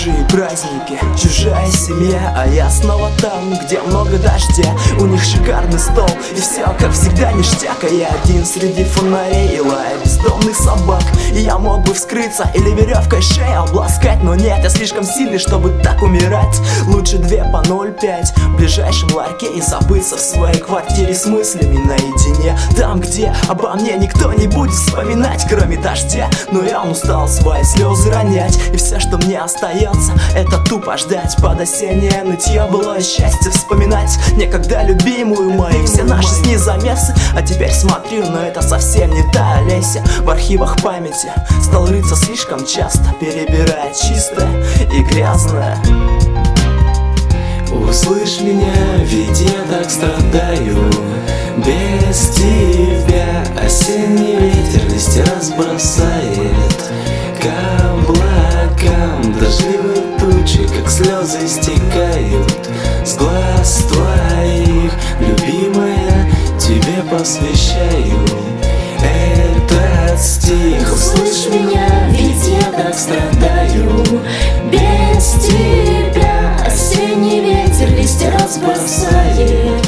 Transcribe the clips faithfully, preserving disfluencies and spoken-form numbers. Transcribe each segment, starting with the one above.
Чужие праздники, чужая семья, а я снова там, где много дождя. У них шикарный стол, и все как всегда ништяк. А я один среди фонарей и лая бездомных собак. И я мог бы вскрыться или веревкой шею обласкать, но нет, я слишком сильный, чтобы так умирать. Лучше две по ноль пять в ближайшем ларьке и забыться в своей квартире с мыслями наедине. Там, где обо мне никто не будет вспоминать, кроме дождя. Но я устал свои слезы ронять, и все, что мне остается, это тупо ждать. Под осеннее нытье было счастье вспоминать некогда любимую мою, все наши с ней замесы. А теперь смотрю, но это совсем не та Олеся. В архивах памяти стал рыться слишком часто, перебирая чистое и грязное. Услышь меня, ведь я так страдаю. Без тебя осенний ветер листья разбросает к облакам. Дождливые тучи, как слезы, стекают с глаз твоих. Любимая, тебе посвящаю этот стих. Услышь меня, ведь я так страдаю. Без тебя осенний ветер листья разбросает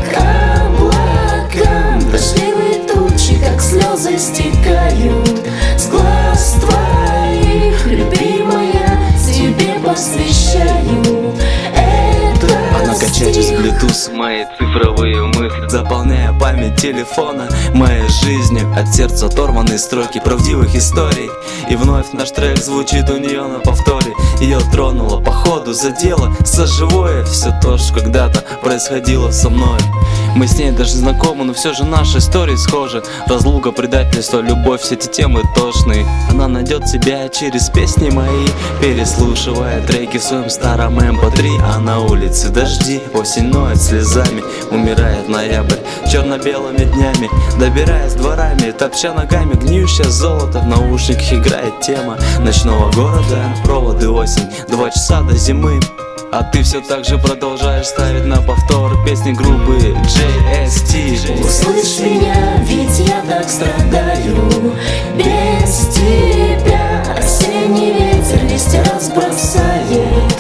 к облакам. Дождливые тучи, как слезы, стекают с глаз твоих. Любимая, тебе посвящаю этот Она качает через Bluetooth мои цифровые мысли, заполняя память телефона моей жизнью. От сердца оторванные строки правдивых историй. И вновь наш трек звучит у нее на повторе. Ее тронуло, походу задело за живое все то, что когда-то происходило со мной. Мы с ней даже знакомы, но все же наши истории схожи. Разлука, предательство, любовь, все эти темы тошные. Она найдет себя через песни мои, переслушивая треки в своем старом эм пэ три. А на улице дожди, осень ноет слезами. Умирает ноябрь черно-белыми днями. Добираясь дворами, топча ногами гниющее золото. В наушниках играет тема ночного города. Проводы осень, два часа до зимы. А ты все так же продолжаешь ставить на повтор песни группы джей эс ти. Услышь меня, ведь я так страдаю. Без тебя осенний ветер листья разбросает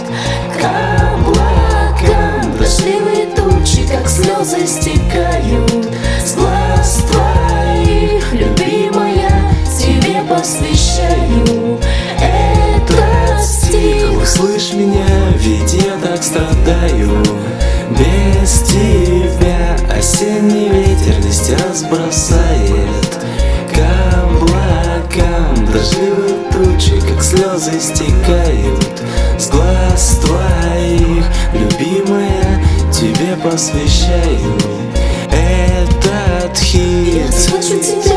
к облакам. Дождливые тучи, как слезы, стекают с глаз твоих. Любимая, тебе посвящаю этот стих. Услышь меня, ведь я так страдаю. Без тебя осенний ветер листья разбросает к облакам. Дождливые тучи, как слезы, стекают с глаз твоих. Любимая, тебе посвящаю этот хит. Я хочу тебя